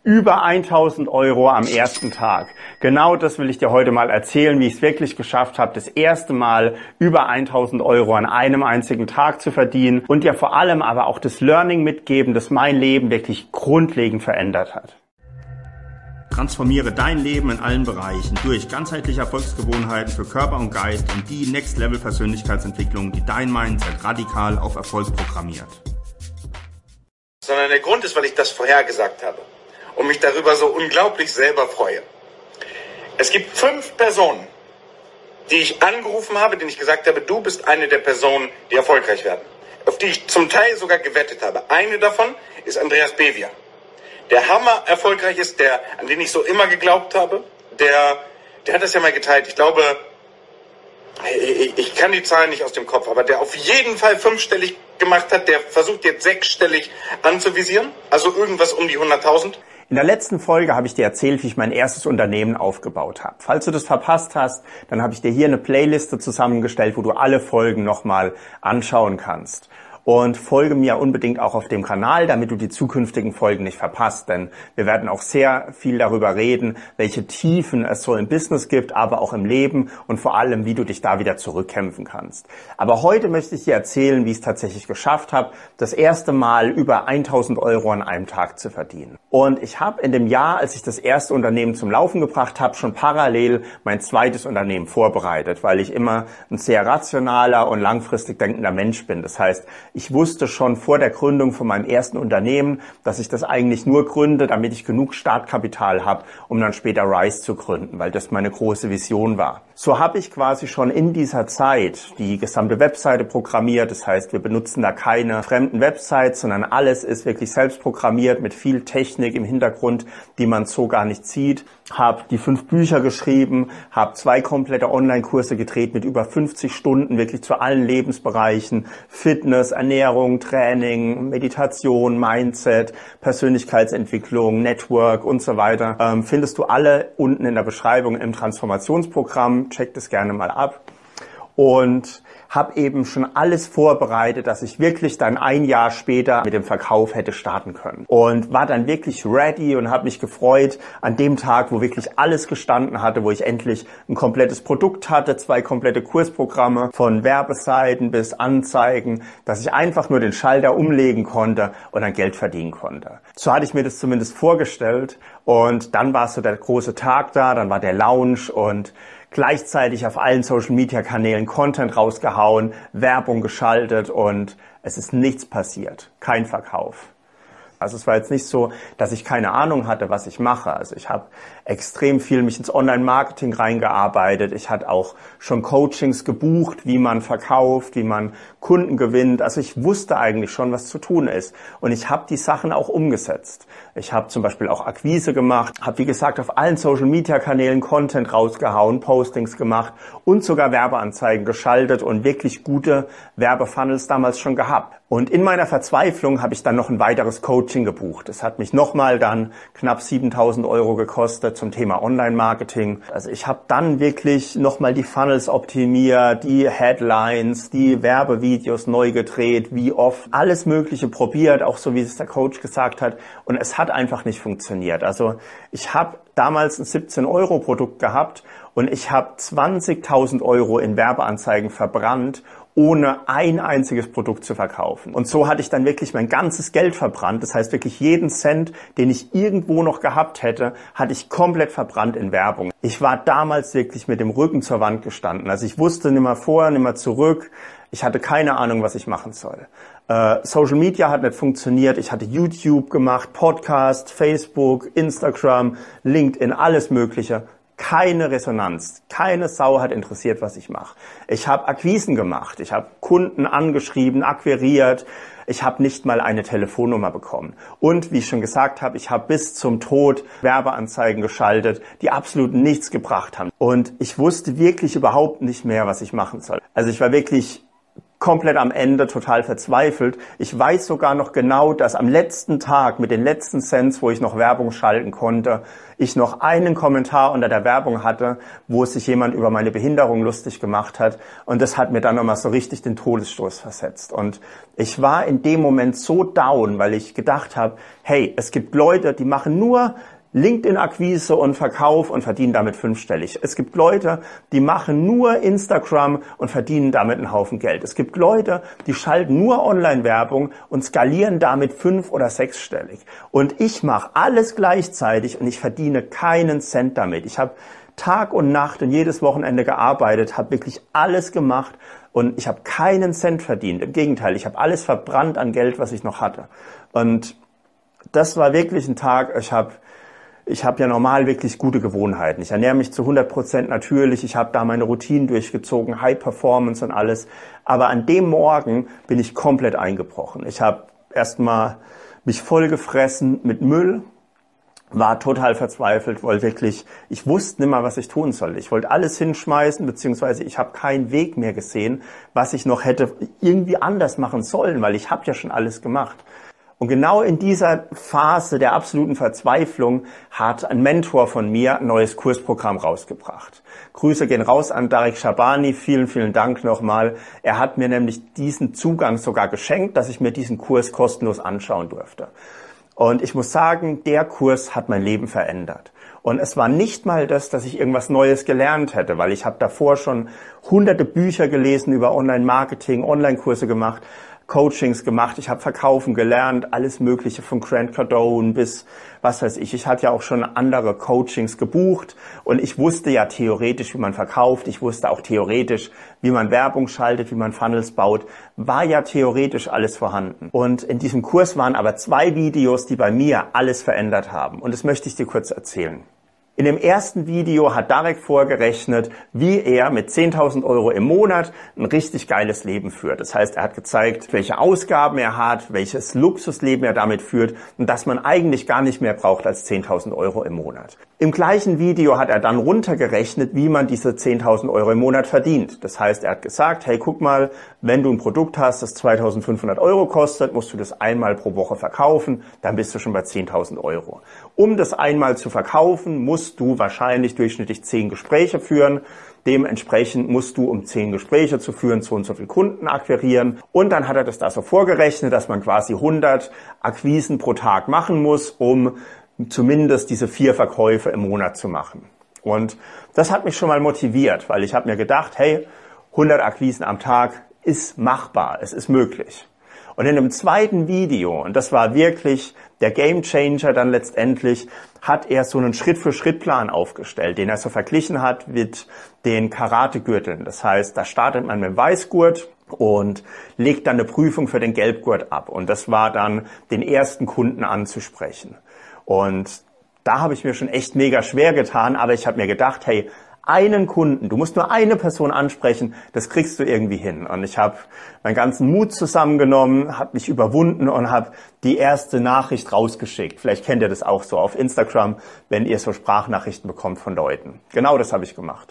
Über 1.000 Euro am ersten Tag. Genau das will ich dir heute mal erzählen, wie ich es wirklich geschafft habe, das erste Mal über 1.000 Euro an einem einzigen Tag zu verdienen und dir vor allem aber auch das Learning mitgeben, das mein Leben wirklich grundlegend verändert hat. Transformiere dein Leben in allen Bereichen durch ganzheitliche Erfolgsgewohnheiten für Körper und Geist und die Next-Level-Persönlichkeitsentwicklung, die dein Mindset radikal auf Erfolg programmiert. Sondern der Grund ist, weil ich das vorhergesagt habe und mich darüber so unglaublich selber freue. Es gibt 5 Personen, die ich angerufen habe, denen ich gesagt habe, du bist eine der Personen, die erfolgreich werden. Auf die ich zum Teil sogar gewettet habe. Eine davon ist Andreas Bevier. Der hammer erfolgreich ist, an den ich so immer geglaubt habe. Der hat das ja mal geteilt. Ich glaube, ich kann die Zahlen nicht aus dem Kopf, aber der auf jeden Fall 5-stellig gemacht hat, der versucht jetzt 6-stellig anzuvisieren. Also irgendwas um die 100.000. In der letzten Folge habe ich dir erzählt, wie ich mein erstes Unternehmen aufgebaut habe. Falls du das verpasst hast, dann habe ich dir hier eine Playliste zusammengestellt, wo du alle Folgen nochmal anschauen kannst. Und folge mir unbedingt auch auf dem Kanal, damit du die zukünftigen Folgen nicht verpasst. Denn wir werden auch sehr viel darüber reden, welche Tiefen es so im Business gibt, aber auch im Leben und vor allem, wie du dich da wieder zurückkämpfen kannst. Aber heute möchte ich dir erzählen, wie ich es tatsächlich geschafft habe, das erste Mal über 1.000 Euro an einem Tag zu verdienen. Und ich habe in dem Jahr, als ich das erste Unternehmen zum Laufen gebracht habe, schon parallel mein zweites Unternehmen vorbereitet, weil ich immer ein sehr rationaler und langfristig denkender Mensch bin. Das heißt, ich wusste schon vor der Gründung von meinem ersten Unternehmen, dass ich das eigentlich nur gründe, damit ich genug Startkapital habe, um dann später Rise zu gründen, weil das meine große Vision war. So habe ich quasi schon in dieser Zeit die gesamte Webseite programmiert. Das heißt, wir benutzen da keine fremden Websites, sondern alles ist wirklich selbst programmiert mit viel Technik im Hintergrund, die man so gar nicht sieht. Habe die 5 Bücher geschrieben, habe 2 komplette Online-Kurse gedreht mit über 50 Stunden, wirklich zu allen Lebensbereichen, Fitness, Ernährung, Training, Meditation, Mindset, Persönlichkeitsentwicklung, Network und so weiter. Findest du alle unten in der Beschreibung im Transformationsprogramm. Check das gerne mal ab. Und habe eben schon alles vorbereitet, dass ich wirklich dann ein Jahr später mit dem Verkauf hätte starten können. Und war dann wirklich ready und habe mich gefreut an dem Tag, wo wirklich alles gestanden hatte, wo ich endlich ein komplettes Produkt hatte, 2 komplette Kursprogramme von Werbeseiten bis Anzeigen, dass ich einfach nur den Schalter umlegen konnte und dann Geld verdienen konnte. So hatte ich mir das zumindest vorgestellt und dann war so der große Tag da, dann war der Launch und gleichzeitig auf allen Social-Media-Kanälen Content rausgehauen, Werbung geschaltet und es ist nichts passiert. Kein Verkauf. Also es war jetzt nicht so, dass ich keine Ahnung hatte, was ich mache. Also ich habe extrem viel mich ins Online-Marketing reingearbeitet. Ich hatte auch schon Coachings gebucht, wie man verkauft, wie man Kunden gewinnt. Also ich wusste eigentlich schon, was zu tun ist. Und ich habe die Sachen auch umgesetzt. Ich habe zum Beispiel auch Akquise gemacht, habe wie gesagt auf allen Social-Media-Kanälen Content rausgehauen, Postings gemacht und sogar Werbeanzeigen geschaltet und wirklich gute Werbefunnels damals schon gehabt. Und in meiner Verzweiflung habe ich dann noch ein weiteres Coaching gebucht. Es hat mich nochmal dann knapp 7.000 Euro gekostet zum Thema Online-Marketing. Also ich habe dann wirklich nochmal die Funnels optimiert, die Headlines, die Werbevideos neu gedreht, wie oft, alles Mögliche probiert, auch so wie es der Coach gesagt hat. Und es hat einfach nicht funktioniert. Also ich habe damals ein 17-Euro-Produkt gehabt und ich habe 20.000 Euro in Werbeanzeigen verbrannt, ohne ein einziges Produkt zu verkaufen. Und so hatte ich dann wirklich mein ganzes Geld verbrannt. Das heißt wirklich jeden Cent, den ich irgendwo noch gehabt hätte, hatte ich komplett verbrannt in Werbung. Ich war damals wirklich mit dem Rücken zur Wand gestanden. Also ich wusste nimmer vor, nimmer zurück. Ich hatte keine Ahnung, was ich machen soll. Social Media hat nicht funktioniert. Ich hatte YouTube gemacht, Podcast, Facebook, Instagram, LinkedIn, alles Mögliche. Keine Resonanz. Keine Sau hat interessiert, was ich mache. Ich habe Akquisen gemacht. Ich habe Kunden angeschrieben, akquiriert. Ich habe nicht mal eine Telefonnummer bekommen. Und wie ich schon gesagt habe, ich habe bis zum Tod Werbeanzeigen geschaltet, die absolut nichts gebracht haben. Und ich wusste wirklich überhaupt nicht mehr, was ich machen soll. Also ich war wirklich komplett am Ende, total verzweifelt. Ich weiß sogar noch genau, dass am letzten Tag mit den letzten Cents, wo ich noch Werbung schalten konnte, ich noch einen Kommentar unter der Werbung hatte, wo sich jemand über meine Behinderung lustig gemacht hat. Und das hat mir dann nochmal so richtig den Todesstoß versetzt. Und ich war in dem Moment so down, weil ich gedacht habe, hey, es gibt Leute, die machen nur LinkedIn-Akquise und Verkauf und verdienen damit fünfstellig. Es gibt Leute, die machen nur Instagram und verdienen damit einen Haufen Geld. Es gibt Leute, die schalten nur Online-Werbung und skalieren damit 5- oder 6-stellig. Und ich mache alles gleichzeitig und ich verdiene keinen Cent damit. Ich habe Tag und Nacht und jedes Wochenende gearbeitet, habe wirklich alles gemacht und ich habe keinen Cent verdient. Im Gegenteil, ich habe alles verbrannt an Geld, was ich noch hatte. Und das war wirklich ein Tag, ich habe ja normal wirklich gute Gewohnheiten. Ich ernähre mich zu 100% natürlich. Ich habe da meine Routinen durchgezogen, High Performance und alles. Aber an dem Morgen bin ich komplett eingebrochen. Ich habe erstmal mich vollgefressen mit Müll, war total verzweifelt, ich wusste nicht mal, was ich tun soll. Ich wollte alles hinschmeißen, beziehungsweise ich habe keinen Weg mehr gesehen, was ich noch hätte irgendwie anders machen sollen, weil ich habe ja schon alles gemacht. Und genau in dieser Phase der absoluten Verzweiflung hat ein Mentor von mir ein neues Kursprogramm rausgebracht. Grüße gehen raus an Darek Schabani, vielen, vielen Dank nochmal. Er hat mir nämlich diesen Zugang sogar geschenkt, dass ich mir diesen Kurs kostenlos anschauen durfte. Und ich muss sagen, der Kurs hat mein Leben verändert. Und es war nicht mal das, dass ich irgendwas Neues gelernt hätte, weil ich habe davor schon hunderte Bücher gelesen über Online-Marketing, Online-Kurse gemacht, Coachings gemacht, ich habe Verkaufen gelernt, alles Mögliche von Grant Cardone bis was weiß ich. Ich hatte ja auch schon andere Coachings gebucht und ich wusste ja theoretisch, wie man verkauft. Ich wusste auch theoretisch, wie man Werbung schaltet, wie man Funnels baut. War ja theoretisch alles vorhanden. Und in diesem Kurs waren aber 2 Videos, die bei mir alles verändert haben. Und das möchte ich dir kurz erzählen. In dem ersten Video hat Darek vorgerechnet, wie er mit 10.000 € im Monat ein richtig geiles Leben führt. Das heißt, er hat gezeigt, welche Ausgaben er hat, welches Luxusleben er damit führt und dass man eigentlich gar nicht mehr braucht als 10.000 € im Monat. Im gleichen Video hat er dann runtergerechnet, wie man diese 10.000 € im Monat verdient. Das heißt, er hat gesagt, hey, guck mal, wenn du ein Produkt hast, das 2.500 € kostet, musst du das einmal pro Woche verkaufen, dann bist du schon bei 10.000 €. Um das einmal zu verkaufen, musst du wahrscheinlich durchschnittlich 10 Gespräche führen. Dementsprechend musst du, um 10 Gespräche zu führen, so und so viele Kunden akquirieren. Und dann hat er das da so vorgerechnet, dass man quasi 100 Akquisen pro Tag machen muss, um zumindest diese 4 Verkäufe im Monat zu machen. Und das hat mich schon mal motiviert, weil ich habe mir gedacht, hey, 100 Akquisen am Tag ist machbar, es ist möglich. Und in dem zweiten Video, und das war wirklich der Gamechanger dann letztendlich, hat er so einen Schritt-für-Schritt-Plan aufgestellt, den er so verglichen hat mit den Karategürteln. Das heißt, da startet man mit dem Weißgurt und legt dann eine Prüfung für den Gelbgurt ab. Und das war dann, den ersten Kunden anzusprechen. Und da habe ich mir schon echt mega schwer getan, aber ich habe mir gedacht, hey, einen Kunden, du musst nur eine Person ansprechen, das kriegst du irgendwie hin. Und ich habe meinen ganzen Mut zusammengenommen, habe mich überwunden und habe die erste Nachricht rausgeschickt. Vielleicht kennt ihr das auch so auf Instagram, wenn ihr so Sprachnachrichten bekommt von Leuten. Genau das habe ich gemacht.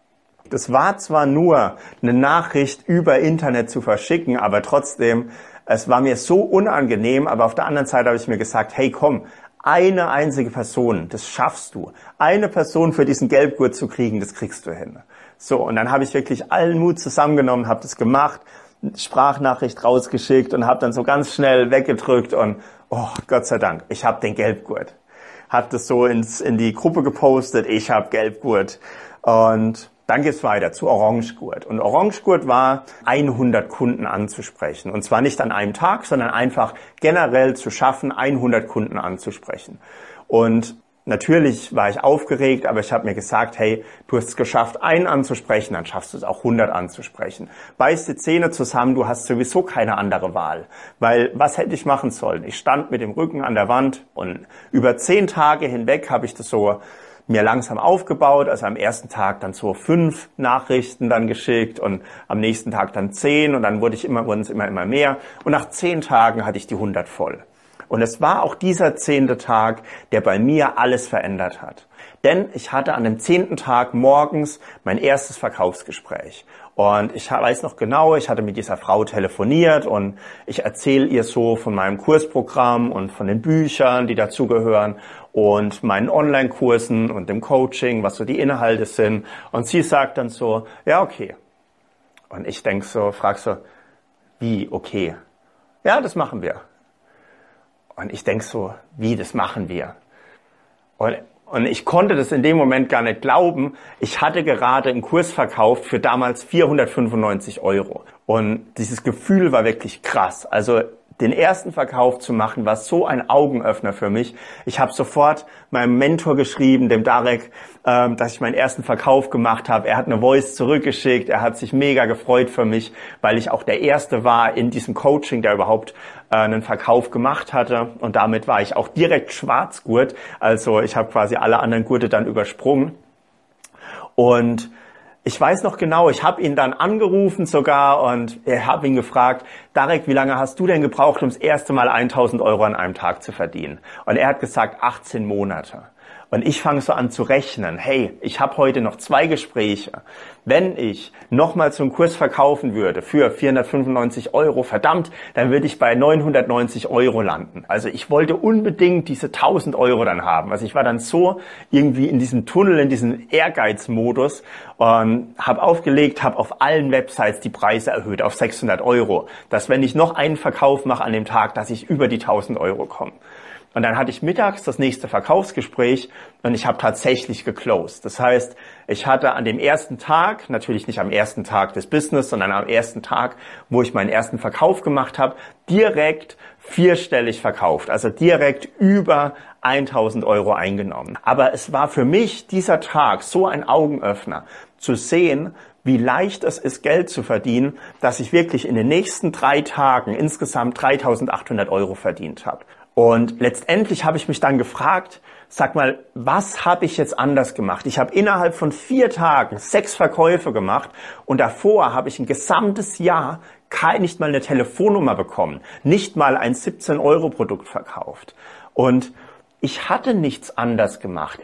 Das war zwar nur eine Nachricht über Internet zu verschicken, aber trotzdem, es war mir so unangenehm, aber auf der anderen Seite habe ich mir gesagt, hey komm, eine einzige Person, das schaffst du. Eine Person für diesen Gelbgurt zu kriegen, das kriegst du hin. So, und dann habe ich wirklich allen Mut zusammengenommen, habe das gemacht, Sprachnachricht rausgeschickt und habe dann so ganz schnell weggedrückt und oh, Gott sei Dank, ich habe den Gelbgurt. Habe das so in die Gruppe gepostet, ich habe Gelbgurt. Und dann geht's weiter zu Orangegurt. Und Orangegurt war, 100 Kunden anzusprechen. Und zwar nicht an einem Tag, sondern einfach generell zu schaffen, 100 Kunden anzusprechen. Und natürlich war ich aufgeregt, aber ich habe mir gesagt, hey, du hast es geschafft, einen anzusprechen, dann schaffst du es auch 100 anzusprechen. Beiß die Zähne zusammen, du hast sowieso keine andere Wahl. Weil, was hätte ich machen sollen? Ich stand mit dem Rücken an der Wand und über 10 Tage hinweg habe ich das so mir langsam aufgebaut, also am ersten Tag dann so 5 Nachrichten dann geschickt und am nächsten Tag dann 10 und dann wurden es immer mehr und nach 10 Tagen hatte ich die 100 voll. Und es war auch dieser 10. Tag, der bei mir alles verändert hat. Denn ich hatte an dem 10. Tag morgens mein erstes Verkaufsgespräch. Und ich weiß noch genau, ich hatte mit dieser Frau telefoniert und ich erzähle ihr so von meinem Kursprogramm und von den Büchern, die dazugehören und meinen Online-Kursen und dem Coaching, was so die Inhalte sind. Und sie sagt dann so, ja, okay. Und ich denk so, frag so, wie, okay? Ja, das machen wir. Und ich denk so, wie, das machen wir? Und ich konnte das in dem Moment gar nicht glauben. Ich hatte gerade einen Kurs verkauft für damals 495 €. Und dieses Gefühl war wirklich krass. Also den ersten Verkauf zu machen, war so ein Augenöffner für mich. Ich habe sofort meinem Mentor geschrieben, dem Darek, dass ich meinen ersten Verkauf gemacht habe. Er hat eine Voice zurückgeschickt. Er hat sich mega gefreut für mich, weil ich auch der Erste war in diesem Coaching, der überhaupt einen Verkauf gemacht hatte. Und damit war ich auch direkt Schwarzgurt. Also ich habe quasi alle anderen Gurte dann übersprungen. Und ich weiß noch genau, ich habe ihn dann angerufen sogar und ich habe ihn gefragt, Darek, wie lange hast du denn gebraucht, um das erste Mal 1.000 € an einem Tag zu verdienen? Und er hat gesagt, 18 Monate. Und ich fange so an zu rechnen, hey, ich habe heute noch 2 Gespräche. Wenn ich nochmal so einen Kurs verkaufen würde für 495 €, verdammt, dann würde ich bei 990 € landen. Also ich wollte unbedingt diese 1.000 € dann haben. Also ich war dann so irgendwie in diesem Tunnel, in diesem Ehrgeizmodus und habe aufgelegt, habe auf allen Websites die Preise erhöht auf 600 €, dass wenn ich noch einen Verkauf mache an dem Tag, dass ich über die 1.000 € komme. Und dann hatte ich mittags das nächste Verkaufsgespräch und ich habe tatsächlich geclosed. Das heißt, ich hatte an dem ersten Tag, natürlich nicht am ersten Tag des Business, sondern am ersten Tag, wo ich meinen ersten Verkauf gemacht habe, direkt 4-stellig verkauft, also direkt über 1.000 € eingenommen. Aber es war für mich dieser Tag so ein Augenöffner, zu sehen, wie leicht es ist, Geld zu verdienen, dass ich wirklich in den nächsten 3 Tagen insgesamt 3.800 € verdient habe. Und letztendlich habe ich mich dann gefragt, sag mal, was habe ich jetzt anders gemacht? Ich habe innerhalb von 4 Tagen 6 Verkäufe gemacht und davor habe ich ein gesamtes Jahr nicht mal eine Telefonnummer bekommen, nicht mal ein 17-€ verkauft. Und ich hatte nichts anders gemacht.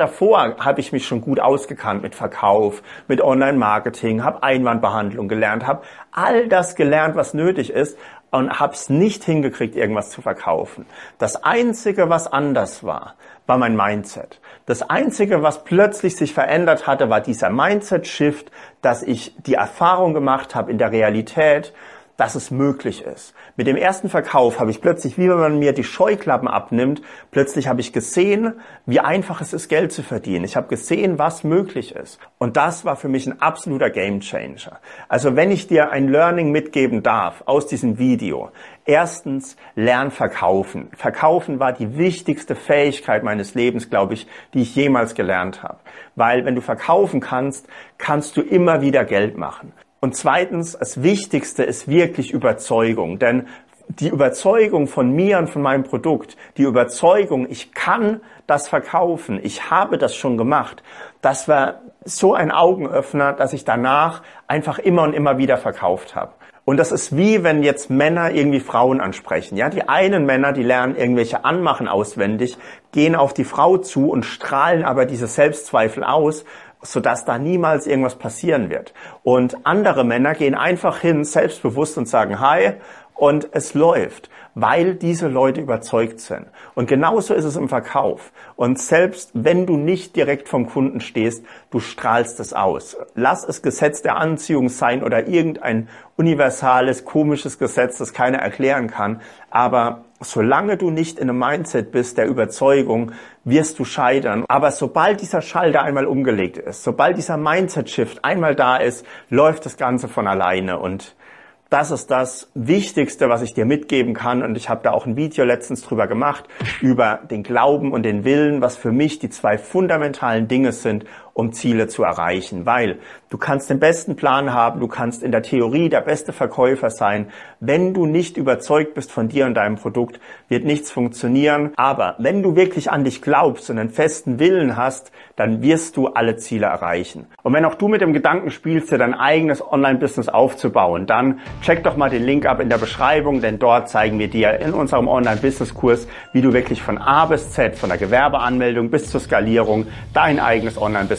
Habe ich mich schon gut ausgekannt mit Verkauf, mit Online-Marketing, habe Einwandbehandlung gelernt, habe all das gelernt, was nötig ist und habe es nicht hingekriegt, irgendwas zu verkaufen. Das Einzige, was anders war mein Mindset. Das Einzige, was plötzlich sich verändert hatte, war dieser Mindset-Shift, dass ich die Erfahrung gemacht habe in der Realität, dass es möglich ist. Mit dem ersten Verkauf habe ich plötzlich, wie wenn man mir die Scheuklappen abnimmt, plötzlich habe ich gesehen, wie einfach es ist, Geld zu verdienen. Ich habe gesehen, was möglich ist. Und das war für mich ein absoluter Gamechanger. Also wenn ich dir ein Learning mitgeben darf aus diesem Video, erstens, lern verkaufen. Verkaufen war die wichtigste Fähigkeit meines Lebens, glaube ich, die ich jemals gelernt habe. Weil wenn du verkaufen kannst, kannst du immer wieder Geld machen. Und zweitens, das Wichtigste ist wirklich Überzeugung, denn die Überzeugung von mir und von meinem Produkt, die Überzeugung, ich kann das verkaufen, ich habe das schon gemacht, das war so ein Augenöffner, dass ich danach einfach immer und immer wieder verkauft habe. Und das ist wie, wenn jetzt Männer irgendwie Frauen ansprechen. Ja, die einen Männer, die lernen irgendwelche Anmachen auswendig, gehen auf die Frau zu und strahlen aber diese Selbstzweifel aus, sodass da niemals irgendwas passieren wird. Und andere Männer gehen einfach hin, selbstbewusst und sagen Hi und es läuft, weil diese Leute überzeugt sind. Und genauso ist es im Verkauf. Und selbst wenn du nicht direkt vom Kunden stehst, du strahlst es aus. Lass es Gesetz der Anziehung sein oder irgendein universales, komisches Gesetz, das keiner erklären kann. Aber solange du nicht in einem Mindset bist der Überzeugung, wirst du scheitern. Aber sobald dieser Schalter einmal umgelegt ist, sobald dieser Mindset-Shift einmal da ist, läuft das Ganze von alleine. Und das ist das Wichtigste, was ich dir mitgeben kann. Und ich habe da auch ein Video letztens drüber gemacht, über den Glauben und den Willen, was für mich die 2 fundamentalen Dinge sind, um Ziele zu erreichen. Weil du kannst den besten Plan haben, du kannst in der Theorie der beste Verkäufer sein. Wenn du nicht überzeugt bist von dir und deinem Produkt, wird nichts funktionieren. Aber wenn du wirklich an dich glaubst und einen festen Willen hast, dann wirst du alle Ziele erreichen. Und wenn auch du mit dem Gedanken spielst, dir dein eigenes Online-Business aufzubauen, dann check doch mal den Link ab in der Beschreibung, denn dort zeigen wir dir in unserem Online-Business-Kurs, wie du wirklich von A bis Z, von der Gewerbeanmeldung bis zur Skalierung, dein eigenes Online-Business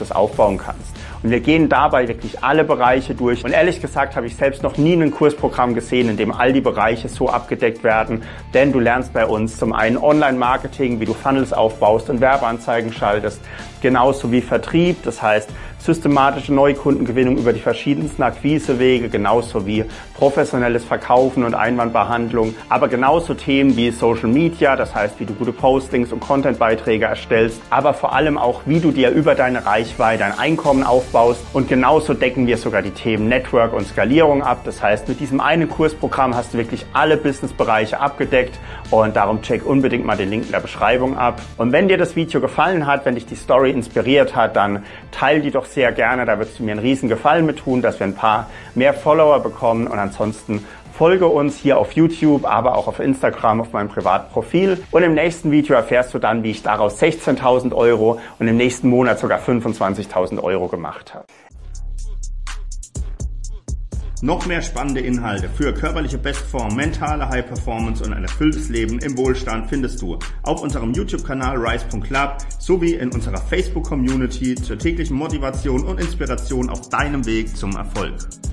Business aufbauen kannst. Und wir gehen dabei wirklich alle Bereiche durch. Und ehrlich gesagt habe ich selbst noch nie ein Kursprogramm gesehen, in dem all die Bereiche so abgedeckt werden. Denn du lernst bei uns zum einen Online-Marketing, wie du Funnels aufbaust und Werbeanzeigen schaltest, genauso wie Vertrieb, das heißt systematische Neukundengewinnung über die verschiedensten Akquisewege, genauso wie professionelles Verkaufen und Einwandbehandlung, aber genauso Themen wie Social Media, das heißt, wie du gute Postings und Contentbeiträge erstellst, aber vor allem auch, wie du dir über deine Reichweite ein Einkommen aufbaust, und genauso decken wir sogar die Themen Network und Skalierung ab. Das heißt, mit diesem einen Kursprogramm hast du wirklich alle Businessbereiche abgedeckt, und darum check unbedingt mal den Link in der Beschreibung ab. Und wenn dir das Video gefallen hat, wenn dich die Story inspiriert hat, dann teil die doch sehr gerne, da würdest du mir einen riesen Gefallen mit tun, dass wir ein paar mehr Follower bekommen. Und ansonsten folge uns hier auf YouTube, aber auch auf Instagram auf meinem privaten Profil. Und im nächsten Video erfährst du dann, wie ich daraus 16.000 € und im nächsten Monat sogar 25.000 € gemacht habe. Noch mehr spannende Inhalte für körperliche Bestform, mentale High Performance und ein erfülltes Leben im Wohlstand findest du auf unserem YouTube-Kanal Rise.Club sowie in unserer Facebook-Community zur täglichen Motivation und Inspiration auf deinem Weg zum Erfolg.